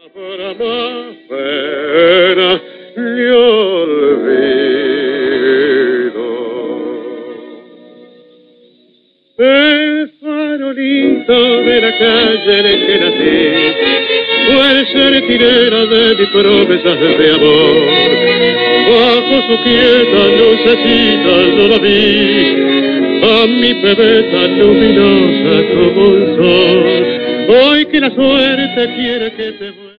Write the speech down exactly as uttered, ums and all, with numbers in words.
Para más pena le olvido. El farolito de la calle en el que nací fue el centinela de mis promesas de amor. Bajo su quieta lucecita yo la vi, a mi bebé tan luminosa como el sol. Hoy que la suerte quiere que te vuelva.